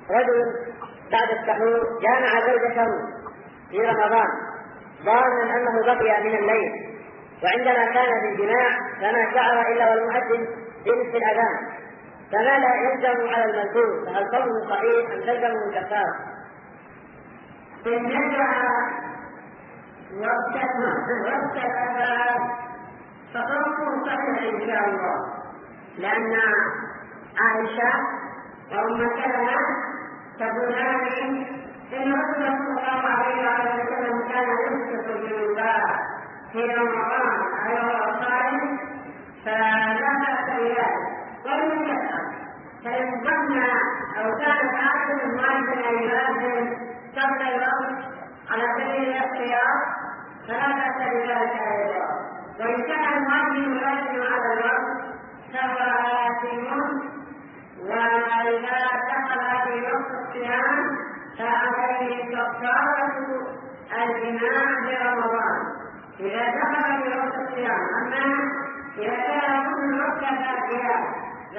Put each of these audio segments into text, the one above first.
رجل بعد السحور جامع زوجته في رمضان ظانا أنه بقي من الليل، وعندما كان في الجماع فما شعر إلا والمؤذن بنصف الأذان، فما لا يلزم على المذكور، فهل صومه صحيح أم تلزمه الكفارة؟ إن نجع وقت الأذان فصومه صحيح إن شاء الله، لأن عائشة وأم سلمة تقولان إن رسول الله صلى الله عليه وسلم كان يمسك بالمباح في رمضان وهو صائم، فلا بأس بذلك ولم يفعل، فإن ظن أو كان آخر المؤذن أن يؤذن قبل الوقت على سبيل الاختيار فلا بأس بذلك أيضا، وإن كان المؤذن يؤذن على الوقت فهو آثم، وإذا دخل في وقت الصيام فعليه كفارة الجماع برمضان إذا دخل في وقت الصيام. أما إذا كان كل وقت فاتها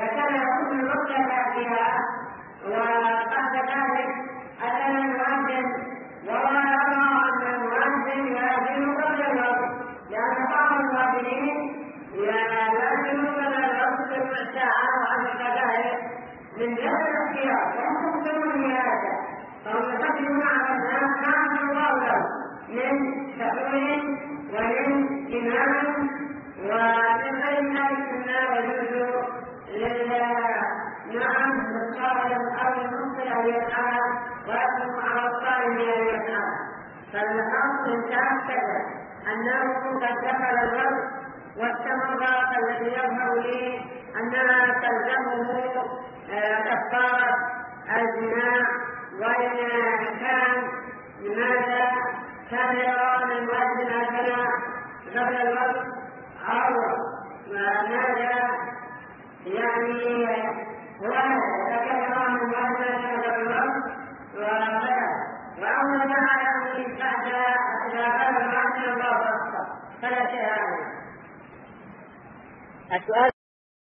وقد ذلك أذن المؤذن وهو يرى أن المؤذن يؤذن قبل الوقت، لأن بعض المؤذنين يؤذن قبل الوقت بربع ساعة وعشر دقائق من غير الاختيار، يحكم هذا فهم يقدمون على الناس ما الله له من تأويل ومن إمام ومن غير ذلك ما يجوز للنعم الصائم أو المفطر أن يفعل ويحكم على الصائم أن يفعل. فالحاصل كذا أنه قد دخل الوقت واستمر الذي يظهر لي أنها تلزمه كفارة الجماع، وإن كان لماذا كان يرون المؤذن أذن قبل الوقت أو ماذا يعني هو يتكلم المؤذن قبل الوقت وأول ما عليه بعد إذا قال المؤذن الله أكبر فلا شيء عليه. السؤال: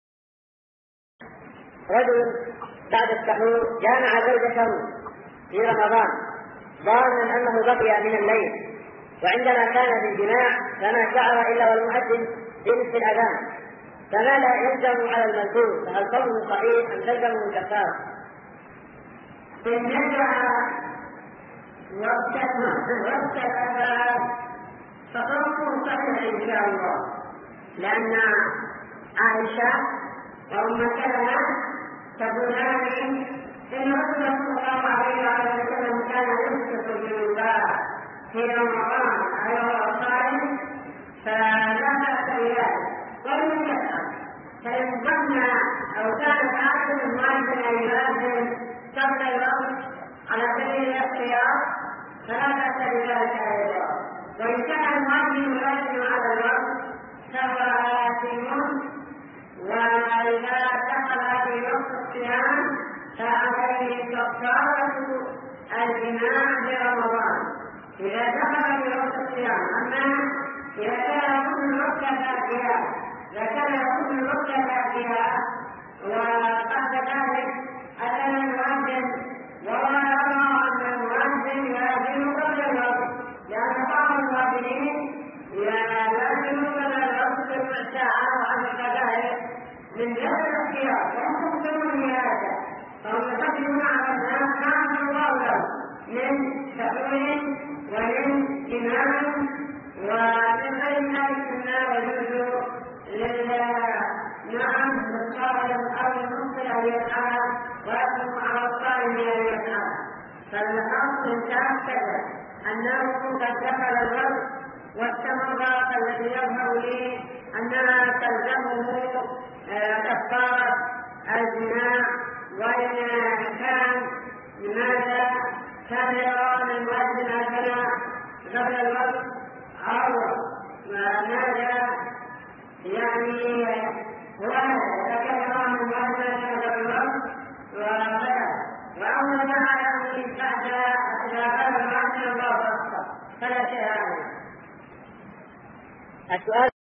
رجل بعد السحور جامع زوجته في رمضان ظانا أنه بقي من الليل، وعندما كان في الجماع فما شعر إلا والمؤذن بنصف الأذان، فما لا يلزم على المذكور، فهل صومه صحيح أم تلزمه الكفارة؟ إن نجع وقت الأذان فصومه صحيح إن شاء الله، لأن عائشة وأم سلمة تقولان إن رسول الله عليه وسلم كان يمسك بالمباح في رمضان وهو صائم، فلا بأس بذلك ولم يفعل، فإن ظن أو كان آخر المؤذن أن يؤذن قبل الوقت على سبيل الاختيار فلا بأس بذلك أيضا، وإن كان المؤذن يؤذن على الوقت فهو آثم، وإذا دخل في وقت الصيام فعليه كفارة الجماع برمضان إذا دخل في وقت الصيام. أما إذا كان كل وقت فاتها وقد ذلك أذن المؤذن وهو يرى أن المؤذن يؤذن قبل الوقت، لأن بعض المؤذنين يؤذن قبل الوقت بربع ساعة وعشر دقائق من غير الاختيار، يحكم هذا فهم يقدمون على الناس ما الله له من تأويل ومن إمام ومن غير ذلك ما يجوز للنعم الصائم أو المفطر أن يفعل ويحكم على الصائم أن يفعل. فالحاصل كذا أنه قد دخل الوقت واستمر الذي يظهر لي أنها تلزمه كفارة الجماع، وإن كان لماذا كان يرون المؤذن أذن قبل الوقت أو ماذا يعني هو يتكلم المؤذن قبل الوقت وأول ما عليه بعد إذا قال المؤذن الله أكبر فلا شيء عليه. السؤال: